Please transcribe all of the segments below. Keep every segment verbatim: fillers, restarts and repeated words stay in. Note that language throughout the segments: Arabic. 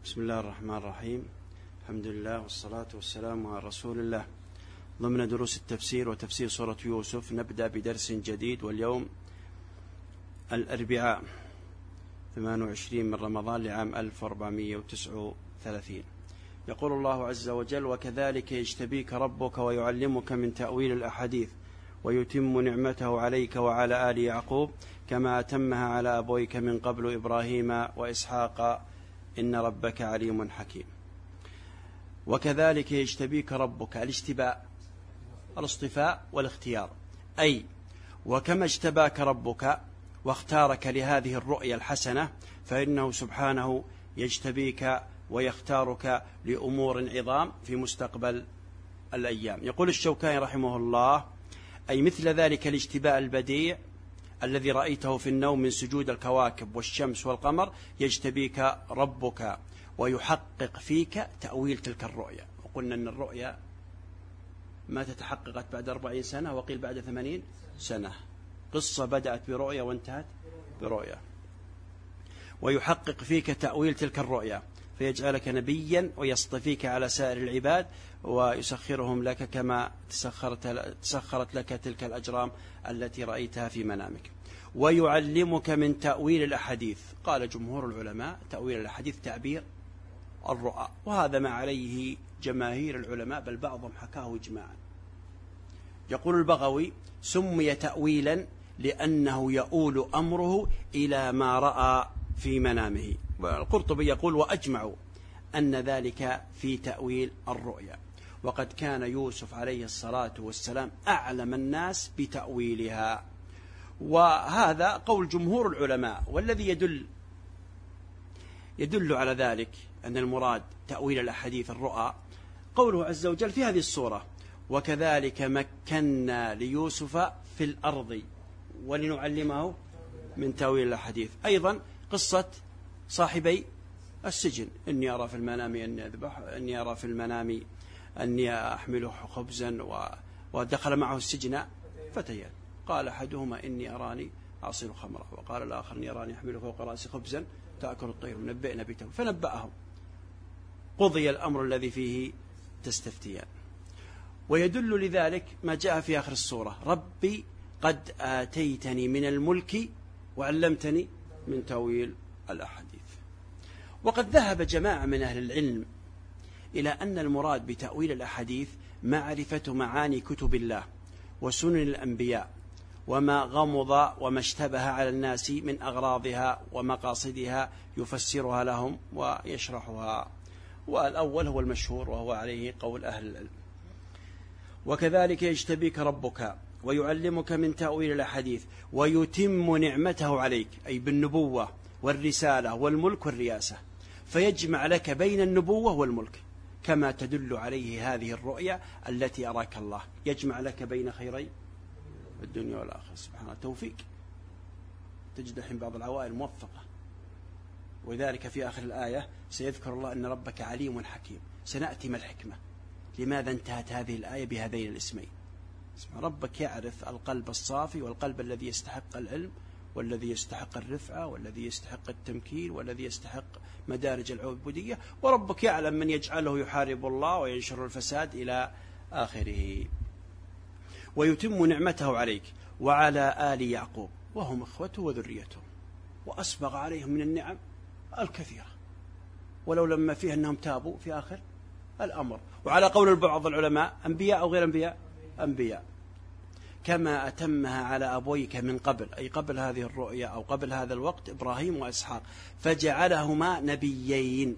بسم الله الرحمن الرحيم. الحمد لله والصلاة والسلام على رسول الله. ضمن دروس التفسير وتفسير سورة يوسف نبدأ بدرس جديد، واليوم الأربعاء ثمانية وعشرين من رمضان لعام ألف وأربعمائة وتسعة وثلاثين. يقول الله عز وجل: وكذلك يجتبيك ربك ويعلمك من تأويل الأحاديث ويتم نعمته عليك وعلى آل يعقوب كما أتمها على أبويك من قبل إبراهيم وإسحاق إن ربك عليم حكيم. وكذلك يجتبيك ربك، الاجتباء الاصطفاء والاختيار، أي وكما اجتباك ربك واختارك لهذه الرؤيا الحسنة فإنه سبحانه يجتبيك ويختارك لأمور عظام في مستقبل الأيام. يقول الشوكاني رحمه الله: أي مثل ذلك الاجتباء البديع الذي رأيته في النوم من سجود الكواكب والشمس والقمر، يجتبيك ربك ويحقق فيك تأويل تلك الرؤيا. وقلنا أن الرؤيا ما تتحققت بعد أربعين سنة، وقيل بعد ثمانين سنة. قصة بدأت برؤيا وانتهت برؤيا. ويحقق فيك تأويل تلك الرؤيا فيجعلك نبيا ويصطفيك على سائر العباد ويسخرهم لك كما تسخرت, تسخرت لك تلك الأجرام التي رأيتها في منامك. ويعلمك من تأويل الأحاديث. قال جمهور العلماء: تأويل الأحاديث تعبير الرؤى، وهذا ما عليه جماهير العلماء، بل بعضهم حكاه إجماعا. يقول البغوي: سمي تأويلا لأنه يؤول أمره إلى ما رأى في منامه. القرطبي يقول: وأجمعوا أن ذلك في تأويل الرؤيا، وقد كان يوسف عليه الصلاة والسلام أعلم الناس بتأويلها. وهذا قول جمهور العلماء، والذي يدل يدل على ذلك أن المراد تأويل الأحاديث الرؤى قوله عز وجل في هذه السورة: وكذلك مكنا ليوسف في الأرض ولنعلمه من تأويل الأحاديث. أيضا قصة صاحبي السجن: إني أرى في المنام أني أذبح، إني أرى في المنام أني أحمله خبزا، ودخل معه السجن فتيان، قال أحدهما إني أراني أعصر خمرا، وقال الآخر إني أراني أحمله فوق رأسي خبزا تأكل الطير، نبئنا بتأويله. فنبأهم، قضي الأمر الذي فيه تستفتيان. ويدل لذلك ما جاء في آخر السورة: ربي قد آتيتني من الملك وعلمتني من تأويل الأحاديث. وقد ذهب جماعة من أهل العلم إلى أن المراد بتأويل الأحاديث معرفة معاني كتب الله وسنن الأنبياء وما غمض وما اشتبه على الناس من أغراضها ومقاصدها، يفسرها لهم ويشرحها. والأول هو المشهور وهو عليه قول أهل العلم. وكذلك يجتبيك ربك ويعلمك من تأويل الأحاديث ويتم نعمته عليك، أي بالنبوة والرسالة والملك والرياسة، فيجمع لك بين النبوة والملك كما تدل عليه هذه الرؤيا التي أراك الله، يجمع لك بين خيري الدنيا والآخرة. سبحانه توفيق. تجد الحين بعض العوائل موفقة، وذلك في آخر الآية سيذكر الله أن ربك عليم حكيم. سنأتي ما الحكمة، لماذا انتهت هذه الآية بهذين الاسمين؟ ربك يعرف القلب الصافي والقلب الذي يستحق العلم والذي يستحق الرفعة والذي يستحق التمكين والذي يستحق مدارج العبودية، وربك يعلم من يجعله يحارب الله وينشر الفساد إلى آخره. ويتم نعمته عليك وعلى آل يعقوب وهم إخوته وذريته، وأسبغ عليهم من النعم الكثيرة، ولو لما فيه أنهم تابوا في آخر الأمر. وعلى قول بعض العلماء: أنبياء أو غير أنبياء؟ أنبياء. كما أتمها على أبويك من قبل، أي قبل هذه الرؤيا أو قبل هذا الوقت، إبراهيم وإسحاق، فجعلهما نبيين.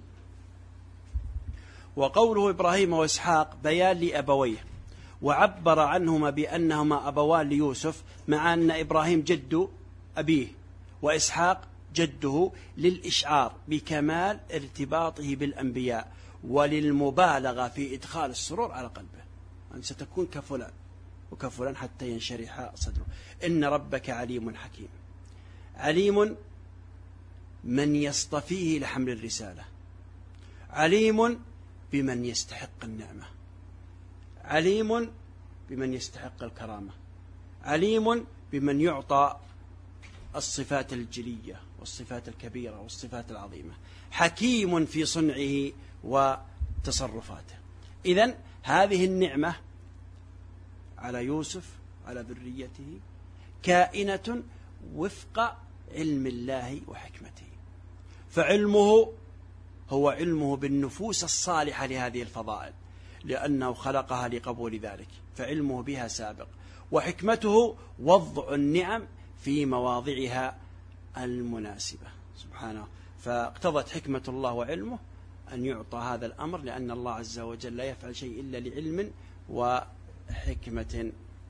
وقوله إبراهيم وإسحاق بيان لأبويه، وعبر عنهما بأنهما أبوان ليوسف، مع أن إبراهيم جد أبيه وإسحاق جده، للإشعار بكمال ارتباطه بالأنبياء وللمبالغة في إدخال السرور على قلبه، أن ستكون كفلان وكفلان حتى ينشرح صدره. إن ربك عليم حكيم. عليم من يصطفيه لحمل الرسالة، عليم بمن يستحق النعمة، عليم بمن يستحق الكرامة، عليم بمن يعطى الصفات الجلية والصفات الكبيرة والصفات العظيمة، حكيم في صنعه وتصرفاته. إذن هذه النعمة على يوسف على ذريته كائنة وفق علم الله وحكمته، فعلمه هو علمه بالنفوس الصالحة لهذه الفضائل، لأنه خلقها لقبول ذلك، فعلمه بها سابق، وحكمته وضع النعم في مواضعها المناسبة سبحانه. فاقتضت حكمة الله وعلمه أن يعطى هذا الأمر، لأن الله عز وجل لا يفعل شيء إلا لعلم وحكمة.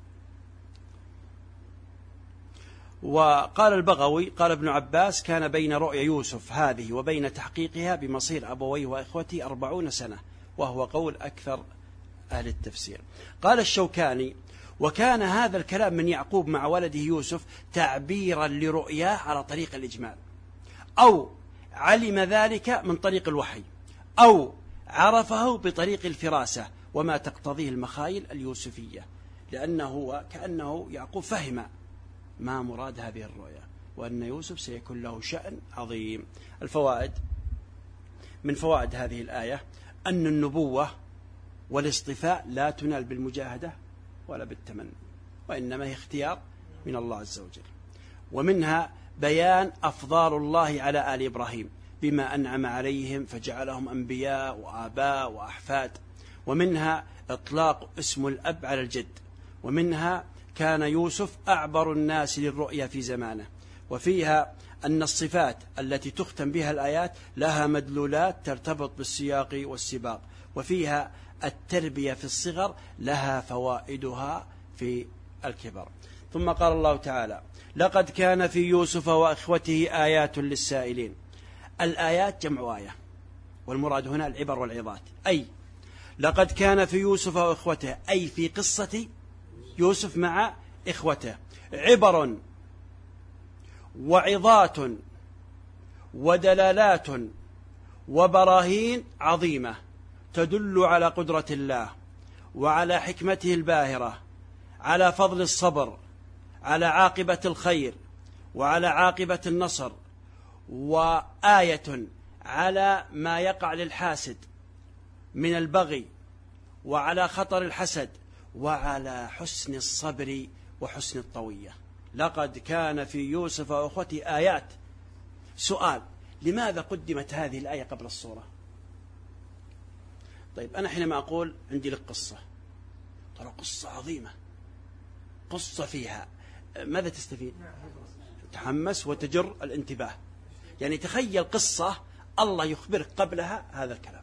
وقال البغوي قال ابن عباس: كان بين رؤيا يوسف هذه وبين تحقيقها بمصير أبويه وإخوته أربعون سنة، وهو قول أكثر أهل التفسير. قال الشوكاني: وكان هذا الكلام من يعقوب مع ولده يوسف تعبيرا لرؤياه على طريق الإجمال، أو علم ذلك من طريق الوحي، أو عرفه بطريق الفراسة وما تقتضيه المخايل اليوسفية، لأنه كأنه يعقوب فهم ما مراد هذه الرؤيا، وأن يوسف سيكون له شأن عظيم. الفوائد: من فوائد هذه الآية أن النبوة والاصطفاء لا تنال بالمجاهدة ولا بالتمني، وإنما هي اختيار من الله عز وجل. ومنها بيان أفضال الله على آل إبراهيم بما أنعم عليهم فجعلهم أنبياء وآباء وأحفاد. ومنها إطلاق اسم الأب على الجد. ومنها كان يوسف أعبر الناس للرؤيا في زمانه. وفيها أن الصفات التي تختم بها الآيات لها مدلولات ترتبط بالسياق والسباق. وفيها التربية في الصغر لها فوائدها في الكبر. ثم قال الله تعالى: لقد كان في يوسف وإخوته آيات للسائلين. الآيات جمع آية، والمراد هنا العبر والعظات. أي لقد كان في يوسف وإخوته، أي في قصة يوسف مع إخوته، عبر وعظات ودلالات وبراهين عظيمة تدل على قدرة الله وعلى حكمته الباهرة، على فضل الصبر، على عاقبة الخير وعلى عاقبة النصر، وآية على ما يقع للحاسد من البغي وعلى خطر الحسد وعلى حسن الصبر وحسن الطوية. لقد كان في يوسف وأخوته آيات. سؤال: لماذا قدمت هذه الآية قبل الصورة؟ طيب، أنا حينما أقول عندي لك قصة، ترى قصة عظيمة، قصة فيها ماذا تستفيد؟ تحمس وتجر الانتباه. يعني تخيل قصة الله يخبرك قبلها هذا الكلام.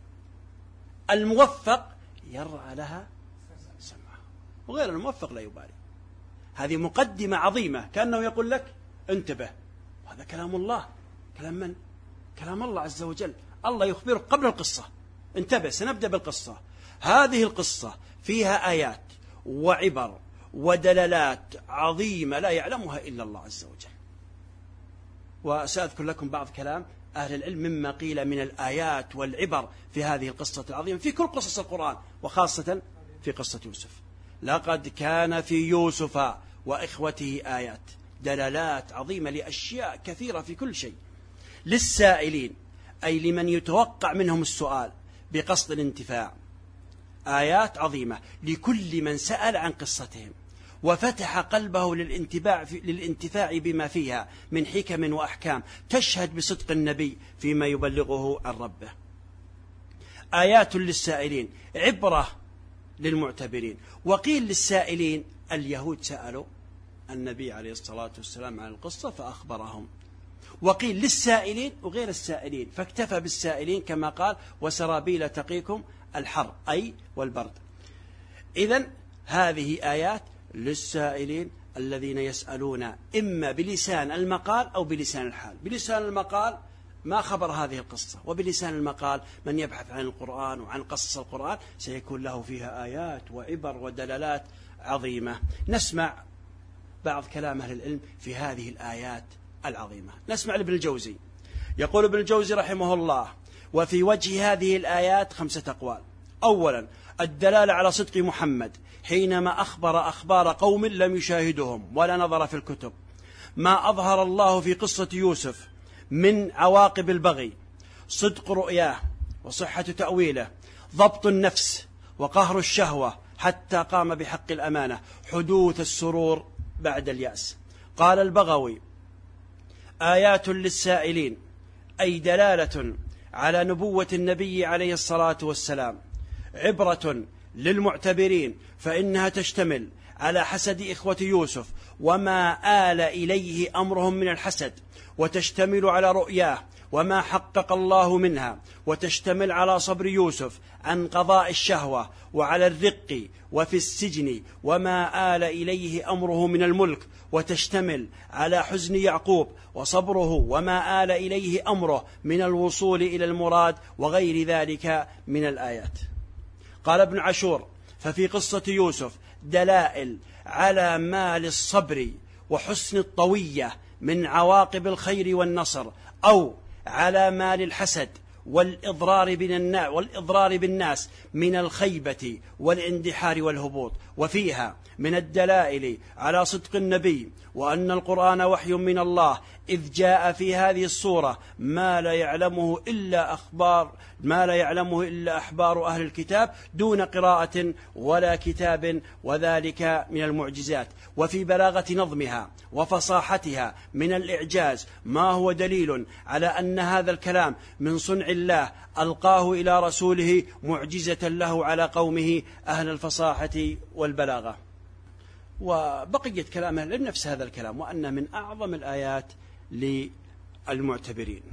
الموفق يرعى لها سمعه، وغير الموفق لا يبالي. هذه مقدمة عظيمة، كأنه يقول لك انتبه، هذا كلام الله. كلام من؟ كلام الله عز وجل. الله يخبرك قبل القصة، انتبه، سنبدأ بالقصة. هذه القصة فيها آيات وعبر ودلالات عظيمة لا يعلمها إلا الله عز وجل. وسأذكر لكم بعض كلام أهل العلم مما قيل من الآيات والعبر في هذه القصة العظيمة في كل قصص القرآن، وخاصة في قصة يوسف. لقد كان في يوسف وإخوته آيات، دلالات عظيمة لأشياء كثيرة في كل شيء. للسائلين، أي لمن يتوقع منهم السؤال بقصد الانتفاع، آيات عظيمة لكل من سأل عن قصتهم وفتح قلبه للانتفاع, للانتفاع بما فيها من حكم وأحكام تشهد بصدق النبي فيما يبلغه عن ربه. آيات للسائلين، عبرة للمعتبرين. وقيل للسائلين، اليهود سألوا النبي عليه الصلاة والسلام عن القصة فأخبرهم. وقيل للسائلين وغير السائلين، فاكتفى بالسائلين كما قال: وسرابيل تقيكم الحر، أي والبرد. إذن هذه آيات للسائلين الذين يسألون إما بلسان المقال أو بلسان الحال. بلسان المقال ما خبر هذه القصة، وبلسان المقال من يبحث عن القرآن وعن قصص القرآن سيكون له فيها آيات وعبر ودلالات عظيمة. نسمع بعض كلام أهل العلم في هذه الآيات العظيمة. نسمع لابن الجوزي، يقول ابن الجوزي رحمه الله: وفي وجه هذه الآيات خمسة أقوال. أولا، الدلالة على صدق محمد حينما أخبر أخبار قوم لم يشاهدهم ولا نظر في الكتب، ما أظهر الله في قصة يوسف من عواقب البغي، صدق رؤياه وصحة تأويله، ضبط النفس وقهر الشهوة حتى قام بحق الأمانة، حدوث السرور بعد اليأس. قال البغوي: آيات للسائلين، أي دلالة على نبوة النبي عليه الصلاة والسلام، عبرة للمعتبرين، فإنها تشتمل على حسد إخوة يوسف وما آل إليه أمرهم من الحسد، وتشتمل على رؤياه وما حقق الله منها، وتشتمل على صبر يوسف عن قضاء الشهوة، وعلى الرق وفي السجن وما آل إليه أمره من الملك، وتشتمل على حزن يعقوب وصبره وما آل إليه أمره من الوصول إلى المراد وغير ذلك من الآيات. قال ابن عاشور: ففي قصة يوسف دلائل على ما للصبر وحسن الطوية من عواقب الخير والنصر، أو على ما للحسد والإضرار بالناس والإضرار بالناس من الخيبة والاندحار والهبوط. وفيها من الدلائل على صدق النبي وأن القرآن وحي من الله، إذ جاء في هذه الصورة ما لا يعلمه إلا أخبار ما لا يعلمه إلا أحبار أهل الكتاب دون قراءة ولا كتاب، وذلك من المعجزات. وفي بلاغة نظمها وفصاحتها من الإعجاز ما هو دليل على أن هذا الكلام من صنع الله ألقاه إلى رسوله معجزة له على قومه أهل الفصاحة والبلاغة. وبقية كلامه لنفس هذا الكلام، وأن من أعظم الآيات للمعتبرين.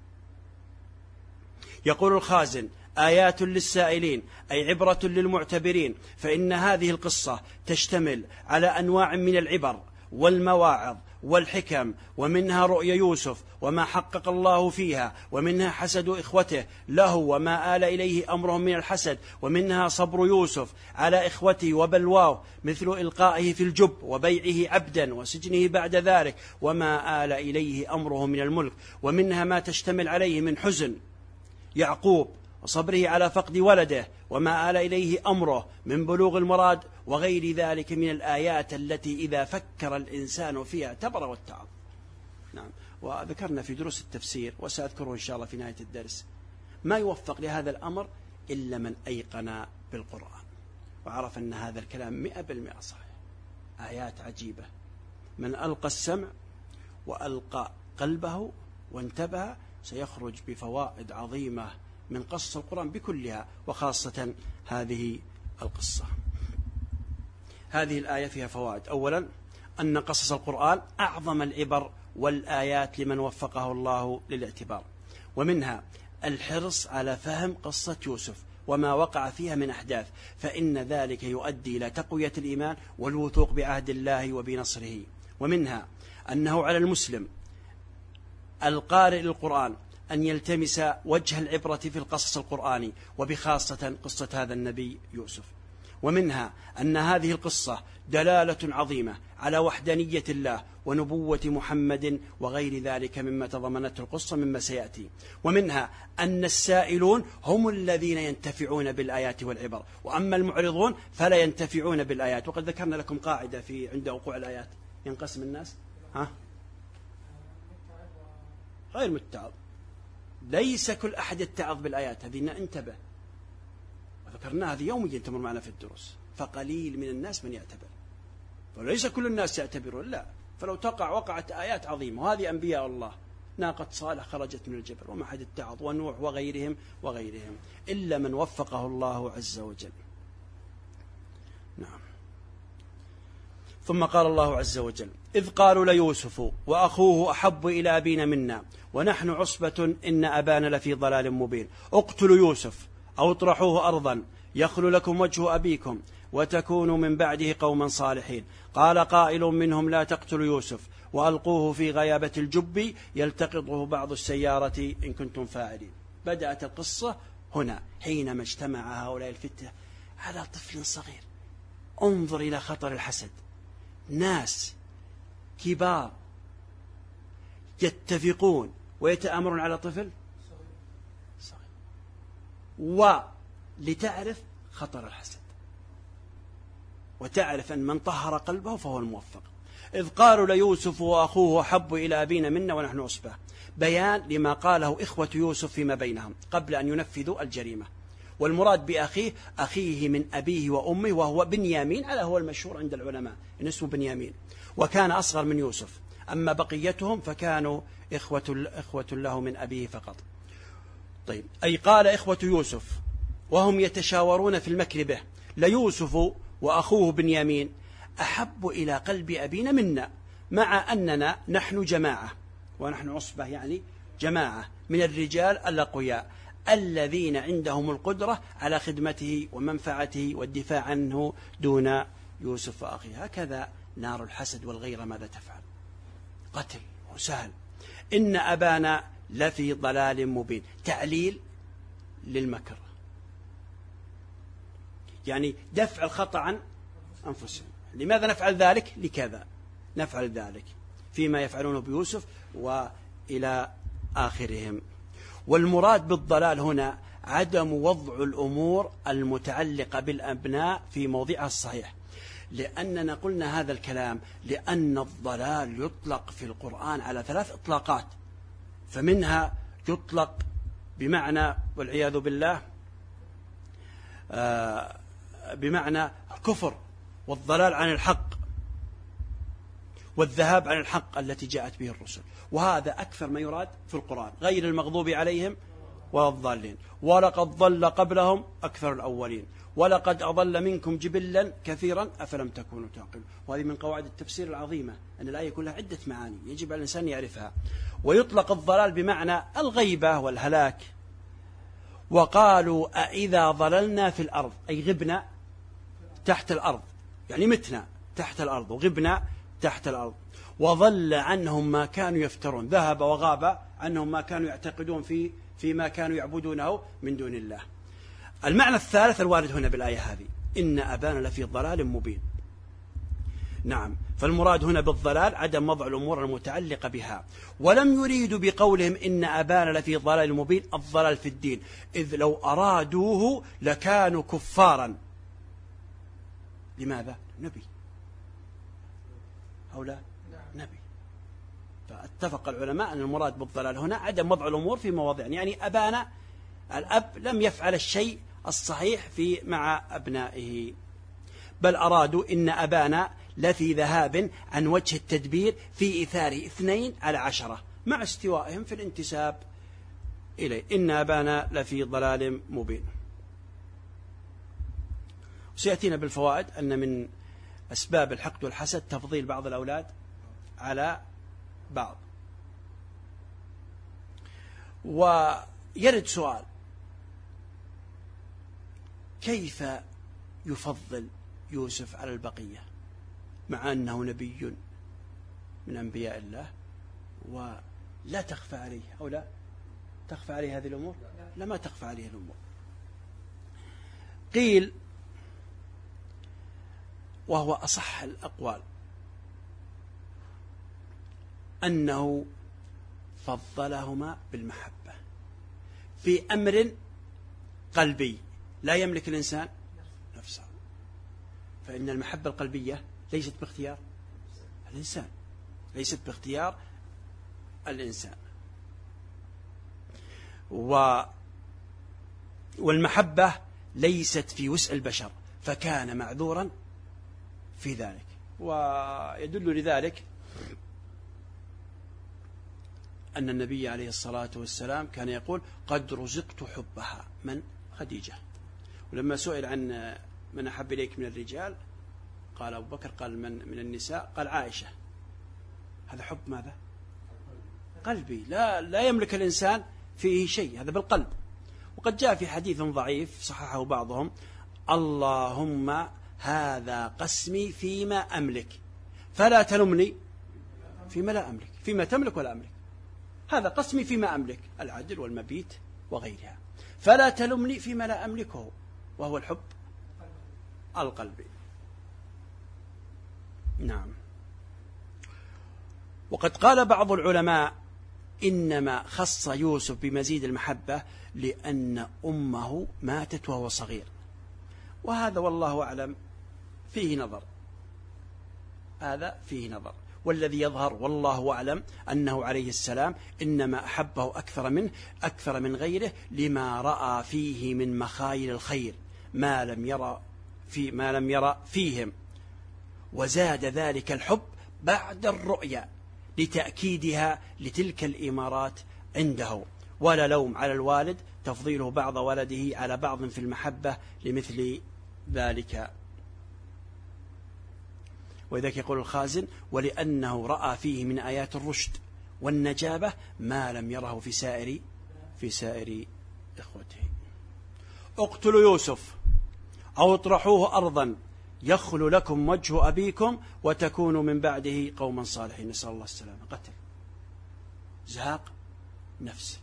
يقول الخازن: آيات للسائلين، أي عبرة للمعتبرين، فإن هذه القصة تشتمل على أنواع من العبر والمواعظ والحكم، ومنها رؤيا يوسف وما حقق الله فيها، ومنها حسد إخوته له وما آل إليه أمرهم من الحسد، ومنها صبر يوسف على إخوته وبلواه مثل إلقائه في الجب وبيعه عبدا وسجنه بعد ذلك، وما آل إليه أمره من الملك، ومنها ما تشتمل عليه من حزن يعقوب وصبره على فقد ولده وما آل إليه أمره من بلوغ المراد، وغير ذلك من الآيات التي إذا فكر الإنسان فيها اعتبر واتعظ. نعم. وذكرنا في دروس التفسير، وسأذكره إن شاء الله في نهاية الدرس، ما يوفق لهذا الأمر إلا من أيقن بالقرآن وعرف أن هذا الكلام مئة بالمئة صحيح. آيات عجيبة، من ألقى السمع وألقى قلبه وانتبه سيخرج بفوائد عظيمة من قصة القرآن بكلها، وخاصة هذه القصة. هذه الآية فيها فوائد. أولا، أن قصص القرآن أعظم العبر والآيات لمن وفقه الله للاعتبار، ومنها الحرص على فهم قصة يوسف وما وقع فيها من أحداث، فإن ذلك يؤدي إلى تقوية الإيمان والوثوق بعهد الله وبنصره. ومنها أنه على المسلم القارئ للقرآن أن يلتمس وجه العبرة في القصص القرآني، وبخاصة قصة هذا النبي يوسف. ومنها أن هذه القصة دلالة عظيمة على وحدانية الله ونبوة محمد وغير ذلك مما تضمنته القصة مما سيأتي. ومنها أن السائلون هم الذين ينتفعون بالآيات والعبر، وأما المعرضون فلا ينتفعون بالآيات. وقد ذكرنا لكم قاعدة في عند وقوع الآيات: ينقسم الناس ها غير متعظ، ليس كل أحد يتعظ بالآيات هذه، انتبه، وذكرنا هذه يوميا تمر معنا في الدروس، فقليل من الناس من يعتبر، وليس كل الناس يعتبرون، لا. فلو تقع وقعت آيات عظيمة، وهذه أنبياء الله، ناقة صالح خرجت من الجبل وما حد اتعظ، ونوح وغيرهم وغيرهم، إلا من وفقه الله عز وجل. نعم. ثم قال الله عز وجل: إذ قالوا ليوسف وأخوه أحب إلى أبينا منا ونحن عصبة إن أبانا لفي ضلال مبين، اقتلوا يوسف أو اطرحوه أرضا يخل لكم وجه أبيكم وتكونوا من بعده قوما صالحين. قال قائل منهم: لا تقتلوا يوسف وألقوه في غيابة الجب يلتقطه بعض السيارة إن كنتم فاعلين. بدأت القصة هنا حينما اجتمع هؤلاء الفتية على طفل صغير. انظر إلى خطر الحسد، ناس كبار يتفقون ويتآمرون على طفل صغير، ولتعرف خطر الحسد وتعرف أن من طهر قلبه فهو الموفق. إذ قالوا ليوسف وأخوه أحب إلى أبينا منا ونحن عصبة، بيان لما قاله إخوة يوسف فيما بينهم قبل أن ينفذوا الجريمة. والمراد بأخيه أخيه من أبيه وأمه، وهو بنيامين، على هو المشهور عند العلماء إن اسمه بنيامين، وكان أصغر من يوسف. أما بقيتهم فكانوا إخوة, إخوة له من أبيه فقط. طيب، أي قال إخوة يوسف وهم يتشاورون في المكر به ليوسف وأخوه بنيامين أحب إلى قلب أبينا منا، مع أننا نحن جماعة، ونحن عصبة يعني جماعة من الرجال الأقوياء الذين عندهم القدرة على خدمته ومنفعته والدفاع عنه دون يوسف وأخيه. هكذا نار الحسد والغيرة ماذا تفعل؟ قتل وسهل. إن أبانا لفي ضلال مبين، تعليل للمكر، يعني دفع الخطأ عن أنفسهم. لماذا نفعل ذلك؟ لكذا نفعل ذلك فيما يفعلونه بيوسف وإلى آخرهم. والمراد بالضلال هنا عدم وضع الأمور المتعلقة بالأبناء في موضعها الصحيح، لأننا قلنا هذا الكلام لأن الضلال يطلق في القرآن على ثلاث إطلاقات، فمنها يطلق بمعنى والعياذ بالله آه بمعنى الكفر والضلال عن الحق والذهاب عن الحق التي جاءت به الرسل، وهذا أكثر ما يراد في القرآن، غير المغضوب عليهم ولا الضالين. ولقد ضل قبلهم أكثر الأولين ولقد أضل منكم جبلا كثيرا أفلم تكونوا تعقلون. وهذه من قواعد التفسير العظيمة، أن الآية كلها عدة معاني يجب على الإنسان يعرفها. ويطلق الضلال بمعنى الغيبة والهلاك. وقالوا أإذا ضللنا في الأرض، أي غبنا تحت الأرض، يعني متنا تحت الأرض وغبنا تحت الأرض. وضل عنهم ما كانوا يفترون، ذهب وغاب عنهم ما كانوا يعتقدون في فيما كانوا يعبدونه من دون الله. المعنى الثالث الوارد هنا بالآية هذه، إن أبانا لفي ضلال مبين. نعم، فالمراد هنا بالضلال عدم وضع الأمور المتعلقة بها. ولم يريدوا بقولهم إن أبانا لفي ضلال مبين الضلال في الدين، إذ لو أرادوه لكانوا كفارا. لماذا؟ نبي أو لا نبي. فاتفق العلماء أن المراد بالضلال هنا عدم وضع الأمور في مواضع، يعني أبانا الأب لم يفعل الشيء الصحيح في مع أبنائه، بل أرادوا إن أبانا لفي ذهاب عن وجه التدبير في إثار اثنين على عشرة مع استوائهم في الانتساب إليه. إن أبانا لفي ضلال مبين. وسيأتينا بالفوائد أن من أسباب الحقد والحسد تفضيل بعض الأولاد على بعض. ويرد سؤال، كيف يفضل يوسف على البقية مع أنه نبي من أنبياء الله ولا تخفى عليه، أو لا تخفى عليه هذه الأمور؟ لا، ما تخفى عليه الأمور. قيل، وهو أصح الأقوال، أنه فضلهما بالمحبة في أمر قلبي لا يملك الإنسان نفسه، فإن المحبة القلبية ليست باختيار الإنسان، ليست باختيار الإنسان. و والمحبة ليست في وسع البشر، فكان معذورا في ذلك. ويدل لذلك أن النبي عليه الصلاة والسلام كان يقول قد رزقت حبها، من؟ خديجة. ولما سئل عن من أحب إليك من الرجال قال أبو بكر، قال من من النساء؟ قال عائشة. هذا حب ماذا؟ قلبي، لا لا يملك الإنسان فيه شيء، هذا بالقلب. وقد جاء في حديث ضعيف صححه بعضهم، اللهم هذا قسمي فيما أملك فلا تلمني فيما لا أملك، فيما تملك ولا أملك، هذا قسمي فيما أملك، العدل والمبيت وغيرها، فلا تلمني فيما لا أملكه، وهو الحب القلبي. نعم. وقد قال بعض العلماء إنما خص يوسف بمزيد المحبة لأن أمه ماتت وهو صغير، وهذا والله أعلم فيه نظر، هذا فيه نظر. والذي يظهر والله أعلم أنه عليه السلام إنما أحبه أكثر منه أكثر من غيره لما رأى فيه من مخايل الخير ما لم يرى في ما لم يرى فيهم، وزاد ذلك الحب بعد الرؤيا لتأكيدها لتلك الإمارات عنده. ولا لوم على الوالد تفضيله بعض ولده على بعض في المحبة لمثل ذلك. وذلك يقول الخازن: ولأنه رأى فيه من آيات الرشد والنجابة ما لم يره في سائر في سائر إخوته. اقتلوا يوسف أو اطرحوه أرضا يخل لكم وجه أبيكم وتكونوا من بعده قوما صالحين. نسأل الله السلامة. قتل، زهاق نفسه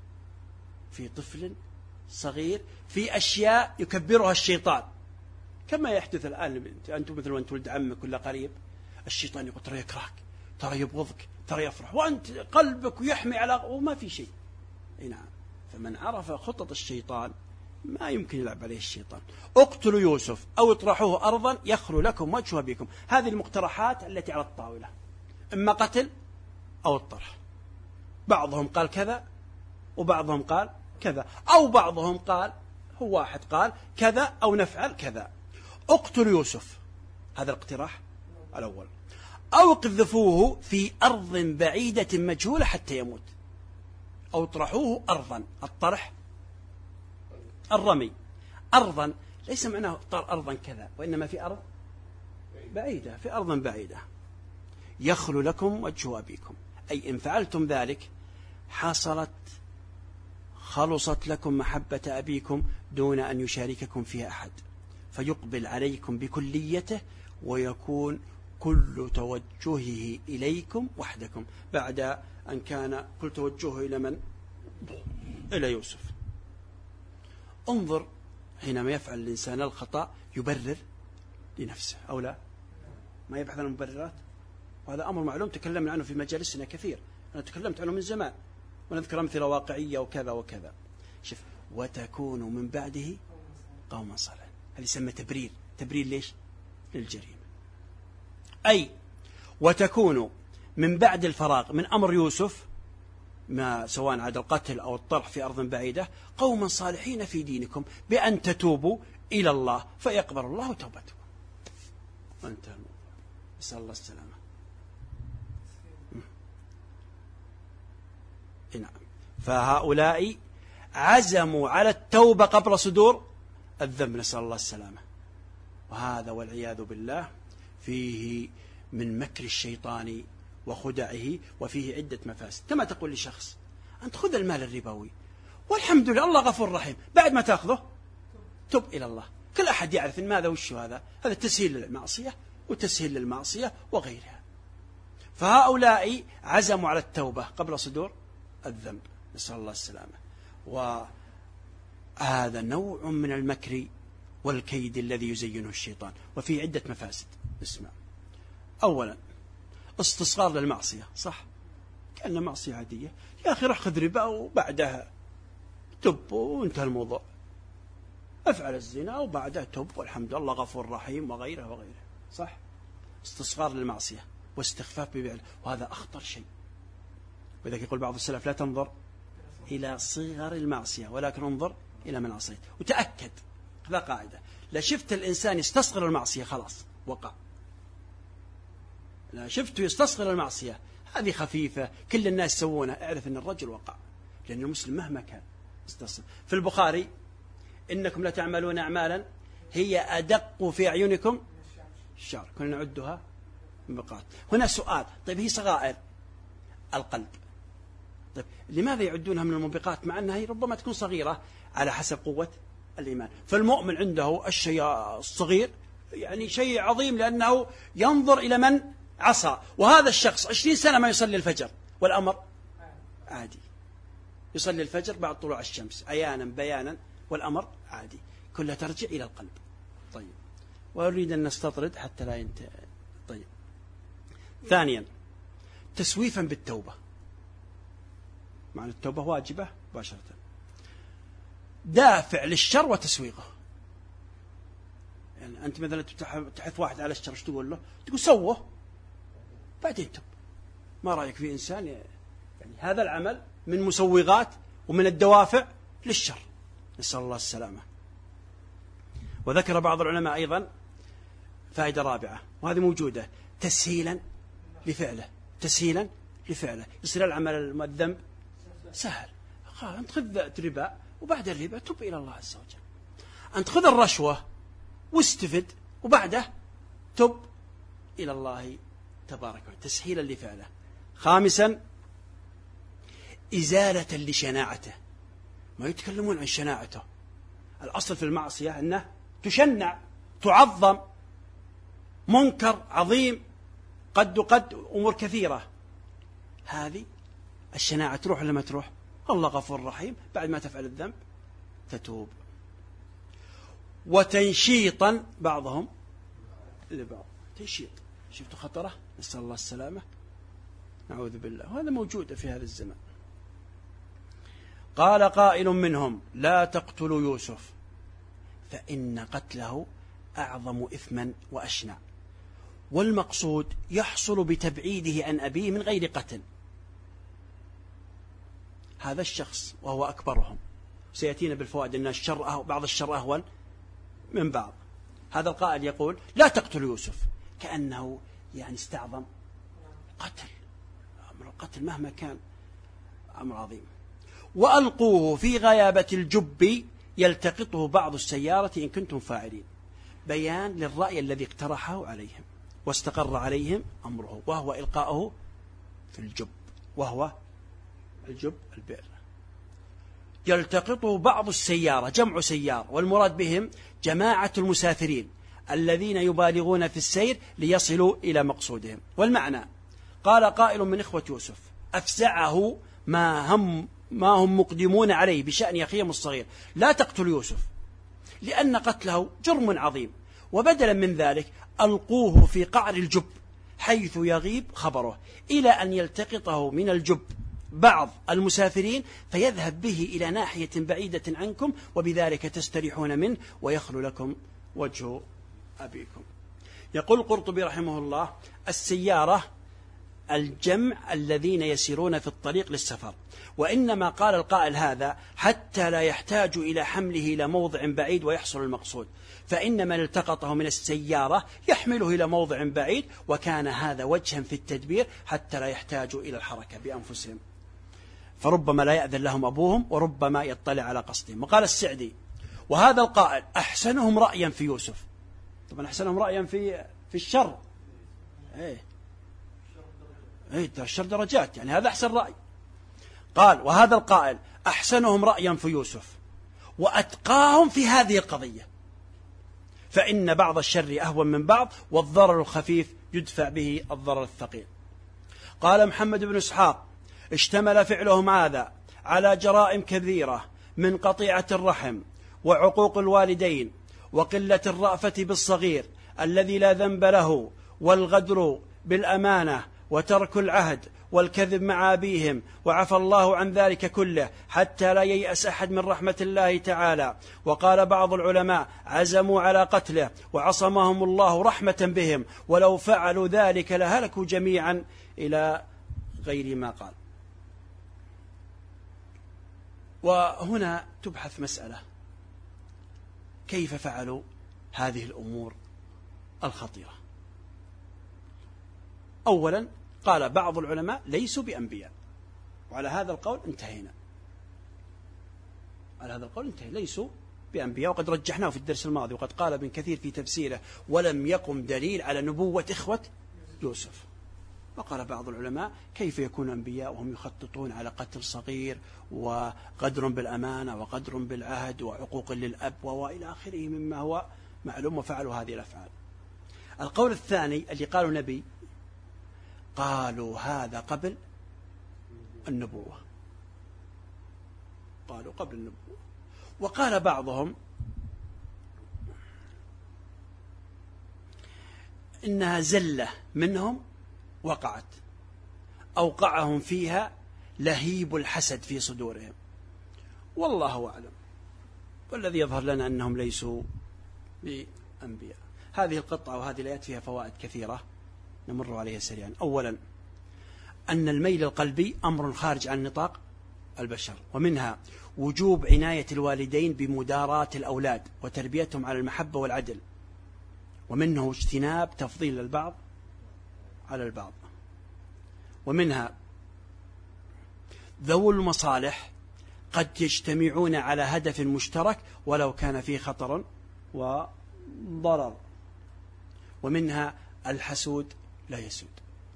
في طفل صغير في أشياء يكبرها الشيطان، كما يحدث الآن. أنتم مثل وأنت ولد عمك ولا قريب، الشيطان يقول ترى يكرهك، ترى يبغضك، ترى يفرح، وأنت قلبك يحمي على وما في شيء. نعم، فمن عرف خطط الشيطان ما يمكن يلعب عليه الشيطان. اقتلوا يوسف أو اطرحوه أرضا يخل لكم وجه أبيكم. هذه المقترحات التي على الطاولة، إما قتل أو الطرح. بعضهم قال كذا وبعضهم قال كذا، أو بعضهم قال هو واحد قال كذا أو نفعل كذا. اقتلوا يوسف، هذا الاقتراح الأول، أو قذفوه في أرض بعيدة مجهولة حتى يموت. أو اطرحوه أرضا، الطرح الرمي، أرضا ليس معناه طار أرضا كذا، وإنما في أرض بعيدة، في أرض بعيدة يخل لكم وجه أبيكم، أي إن فعلتم ذلك حصلت خلصت لكم محبة أبيكم دون أن يشارككم فيها أحد، فيقبل عليكم بكليته ويكون كل توجهه إليكم وحدكم، بعد أن كان كل توجهه إلى من؟ إلى يوسف. انظر، حينما يفعل الإنسان الخطأ يبرر لنفسه أو لا؟ ما يبحث عن المبررات، وهذا أمر معلوم تكلمنا عنه في مجالسنا كثير، أنا تكلمت عنه من زمان ونذكر أمثلة واقعية وكذا وكذا. شوف: وتكونوا من بعده قوما صالحين، هذا يسمى تبرير. تبرير ليش؟ للجريمة. أي وتكونوا من بعد الفراغ من أمر يوسف، ما سواء عاد القتل أو الطرح في أرض بعيدة، قوما صالحين في دينكم بأن تتوبوا إلى الله فيقبل الله توبتكم. وانتهى الموضوع. نسأل الله السلامة. نعم، فهؤلاء عزموا على التوبة قبل صدور الذنب، نسأل الله السلامة. وهذا والعياذ بالله فيه من مكر الشيطان وخدعه، وفيه عدة مفاسد. كما تقول لشخص: أنت خذ المال الربوي والحمد لله الله غفور رحيم، بعد ما تأخذه تب إلى الله. كل أحد يعرف إن ماذا وش هذا، هذا تسهيل للمعصية وتسهيل للمعصية وغيرها. فهؤلاء عزموا على التوبة قبل صدور الذنب، نسأل الله السلامة. وهذا نوع من المكر والكيد الذي يزينه الشيطان، وفيه عدة مفاسد. اسمع: أولا استصغار للمعصية، صح، كأنها معصية عادية، يا أخي روح خذ ربا وبعدها تب وانتهى الموضوع، افعل الزنا وبعدها تب والحمد لله غفور رحيم وغيره وغيره، صح. استصغار للمعصية واستخفاف بفعله، وهذا أخطر شيء. وذلك يقول بعض السلف: لا تنظر إلى صغر المعصية ولكن انظر إلى من عصيت. وتأكد، هذا قاعدة، لا شفت الإنسان يستصغر المعصية خلاص وقع، لا شفته يستصغر المعصية هذه خفيفة كل الناس يسوونها، اعرف أن الرجل وقع، لأن المسلم مهما كان يستصغر. في البخاري: إنكم لتعملون أعمالا هي أدق في أعينكم الشعر، كنا نعدها مبقات. هنا سؤال: طيب هي صغائر القلب، طيب لماذا يعدونها من الموبقات مع أنها ربما تكون صغيرة؟ على حسب قوة الإيمان. فالمؤمن عنده الشيء الصغير يعني شيء عظيم، لأنه ينظر إلى من عصى، وهذا الشخص عشرين سنة ما يصلي الفجر والأمر عادي، يصلي الفجر بعد طلوع الشمس عيانا بيانا والأمر عادي، كلها ترجع إلى القلب. طيب، وأريد أن نستطرد حتى لا ينتهي. طيب، ثانيا تسويفا بالتوبة، معنى التوبة واجبة مباشرة، دافع للشر وتسويقه. يعني أنت مثلا تحث واحد على الشر، ايش تقول له؟ تقول سوه، بعدين تب. ما رأيك في إنسان يعني هذا العمل من مسوغات ومن الدوافع للشر، نسأل الله السلامة. وذكر بعض العلماء أيضا فائدة رابعة، وهذه موجودة، تسهيلا لفعله، تسهيلا لفعله، يصير العمل الذنب سهل. أنت خذ ربا وبعد الربا تب إلى الله عز وجل، أنت خذ الرشوة واستفد وبعده تب إلى الله تبارك وتعالى، تسهيلا لفعله. خامسا إزالة لشناعته، ما يتكلمون عن شناعته، الأصل في المعصية أنه تشنع، تعظم، منكر عظيم، قد قد أمور كثيرة، هذه الشناعة تروح ولا ما تروح؟ الله غفور رحيم، بعد ما تفعل الذنب تتوب. وتنشيطا بعضهم لبعض، تنشيط، شفت خطره، نسأل الله السلامة، نعوذ بالله، وهذا موجود في هذا الزمان. قال قائل منهم لا تقتلوا يوسف فإن قتله أعظم إثما وأشنع، والمقصود يحصل بتبعيده عن أبيه من غير قتل. هذا الشخص وهو أكبرهم، سيأتينا بالفوائد أن الشر أهو بعض الشر أهون من بعض. هذا القائل يقول لا تقتل يوسف، كأنه يعني استعظم قتل، أمر القتل مهما كان أمر عظيم. وألقوه في غيابة الجب يلتقطه بعض السيارة إن كنتم فاعلين، بيان للرأي الذي اقترحه عليهم واستقر عليهم أمره، وهو إلقاؤه في الجب، وهو الجب البئر. يلتقطه بعض السيارة، جمع سيار، والمراد بهم جماعة المسافرين الذين يبالغون في السير ليصلوا إلى مقصودهم. والمعنى قال قائل من إخوة يوسف أفزعه ما هم ما هم مقدمون عليه بشأن أخيهم الصغير، لا تقتل يوسف لأن قتله جرم عظيم، وبدلا من ذلك ألقوه في قعر الجب حيث يغيب خبره، إلى أن يلتقطه من الجب بعض المسافرين فيذهب به إلى ناحية بعيدة عنكم، وبذلك تستريحون منه ويخلو لكم وجه أبيكم. يقول القرطبي رحمه الله السيارة الجمع الذين يسيرون في الطريق للسفر، وإنما قال القائل هذا حتى لا يحتاج إلى حمله إلى موضع بعيد ويحصل المقصود، فإن من التقطه من السيارة يحمله إلى موضع بعيد، وكان هذا وجها في التدبير حتى لا يحتاجوا إلى الحركة بأنفسهم، فربما لا يأذن لهم أبوهم وربما يطلع على قصدهم. وقال السعدي وهذا القائل أحسنهم رأيا في يوسف، طبعا أحسنهم رأيا في في الشر، ايه ايه الشر درجات، يعني هذا أحسن رأي. قال وهذا القائل أحسنهم رأيا في يوسف وأتقاهم في هذه القضية، فإن بعض الشر أهون من بعض، والضرر الخفيف يدفع به الضرر الثقيل. قال محمد بن إسحاق اشتمل فعلهم هذا على جرائم كثيرة من قطيعة الرحم وعقوق الوالدين وقلة الرأفة بالصغير الذي لا ذنب له، والغدر بالأمانة وترك العهد والكذب مع أبيهم، وعفى الله عن ذلك كله حتى لا ييأس أحد من رحمة الله تعالى. وقال بعض العلماء عزموا على قتله وعصمهم الله رحمة بهم، ولو فعلوا ذلك لهلكوا جميعا إلى غير ما قال. وهنا تبحث مسألة، كيف فعلوا هذه الأمور الخطيرة؟ أولا قال بعض العلماء ليسوا بأنبياء، وعلى هذا القول انتهينا، على هذا القول انتهينا، ليسوا بأنبياء، وقد رجحناه في الدرس الماضي، وقد قال ابن كثير في تفسيره ولم يقم دليل على نبوة إخوة يوسف. وقال بعض العلماء كيف يكون أنبياء وهم يخططون على قتل صغير وقدر بالأمانة وقدر بالعهد وعقوق للأب وإلى آخره مما هو معلوم، وفعلوا هذه الأفعال. القول الثاني اللي قالوا نبي، قالوا هذا قبل النبوة، قالوا قبل النبوة. وقال بعضهم إنها زلة منهم وقعت أوقعهم فيها لهيب الحسد في صدورهم، والله أعلم. والذي يظهر لنا أنهم ليسوا بأنبياء. هذه القطعة وهذه الآيات فيها فوائد كثيرة نمر عليها سريعا. أولا أن الميل القلبي أمر خارج عن نطاق البشر، ومنها وجوب عناية الوالدين بمداراة الأولاد وتربيتهم على المحبة والعدل، ومنه اجتناب تفضيل البعض على البعض، ومنها ذوو المصالح قد يجتمعون على هدف مشترك ولو كان فيه خطر وضرر، ومنها الحسود لا يسود.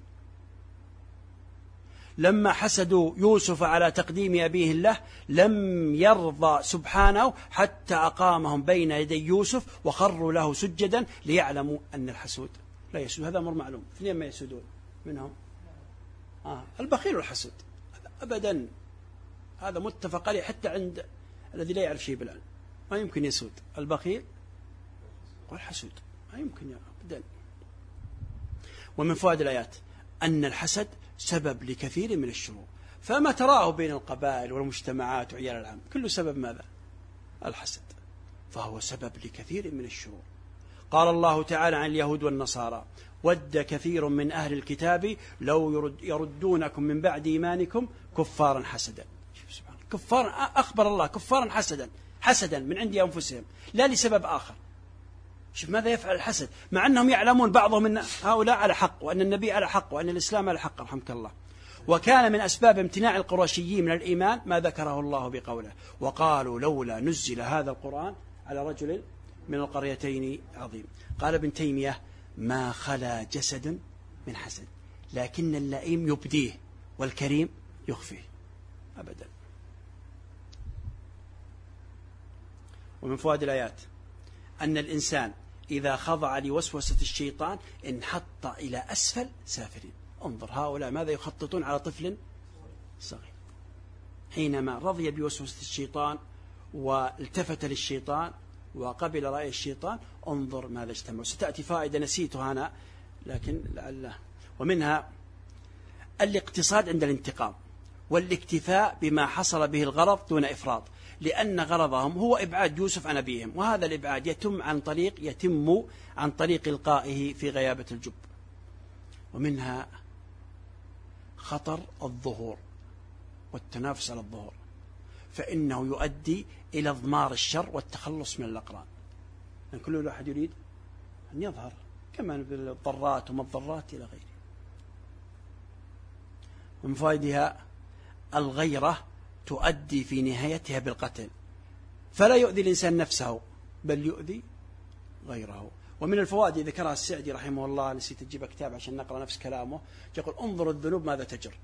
لما حسدوا يوسف على تقديم أبيه له لم يرضى سبحانه حتى أقامهم بين يدي يوسف وخروا له سجدا ليعلموا أن الحسود لا يسود. هذا أمر معلوم. اثنين ما يسودون منهم آه البخيل والحسود، أبدا هذا متفق عليه حتى عند الذي لا يعرف شيء بالعلم، ما يمكن يسود البخيل والحسود، ما يمكن أبدا. ومن فوائد الآيات أن الحسد سبب لكثير من الشرور، فما تراه بين القبائل والمجتمعات وعيال العام كله سبب ماذا؟ الحسد، فهو سبب لكثير من الشرور. قال الله تعالى عن اليهود والنصارى: ود كثير من أهل الكتاب لو يرد يردونكم من بعد إيمانكم كفارا حسدا. كفار، أخبر الله كفارا حسدا، حسدا من عند أنفسهم لا لسبب آخر. شوف ماذا يفعل الحسد، مع أنهم يعلمون بعضهم أن هؤلاء على حق وأن النبي على حق وأن الإسلام على حق رحمك الله. وكان من أسباب امتناع القرشيين من الإيمان ما ذكره الله بقوله: وقالوا لولا نزل هذا القرآن على رجل من القريتين عظيم. قال ابن تيمية: ما خلا جسد من حسد، لكن اللئيم يبديه والكريم يخفيه أبدا. ومن فوائد الآيات أن الإنسان إذا خضع لوسوسة الشيطان انحط إلى أسفل سافلين. انظر هؤلاء ماذا يخططون على طفل صغير، حينما رضي بوسوسة الشيطان والتفت للشيطان وقبل رأي الشيطان، انظر ماذا اجتمع. ستأتي فائدة نسيتها أنا لكن لعله. ومنها الاقتصاد عند الانتقام والاكتفاء بما حصل به الغرض دون إفراط، لأن غرضهم هو إبعاد يوسف عن أبيهم، وهذا الإبعاد يتم عن طريق يتم عن طريق إلقائه في غيابة الجب. ومنها خطر الظهور والتنافس على الظهور، فإنه يؤدي إلى اضمار الشر والتخلص من الأقران، يعني كل واحد يريد أن يظهر كما بالضرات وما الضرات إلى غيره. ومن فائدها الغيرة تؤدي في نهايتها بالقتل، فلا يؤذي الإنسان نفسه بل يؤذي غيره. ومن الفوائد ذكرها السعدي رحمه الله، نسيت أجيب كتاب عشان نقرأ نفس كلامه، يقول: انظر الذنوب ماذا تجر.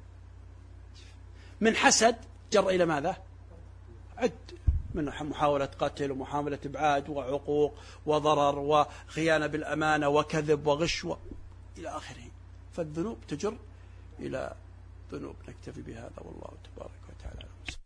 من حسد جر إلى ماذا؟ عد من محاولة قتل ومحاولة إبعاد وعقوق وضرر وخيانة بالأمانة وكذب وغش و... إلى آخره. فالذنوب تجر إلى ذنوب. نكتفي بهذا والله تبارك وتعالى.